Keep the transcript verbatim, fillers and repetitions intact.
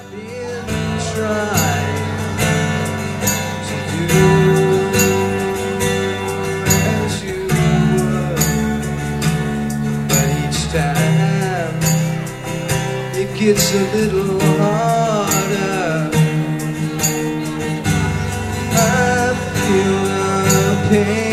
been trying to do as you would, but each time it gets a little harder. I feel the pain.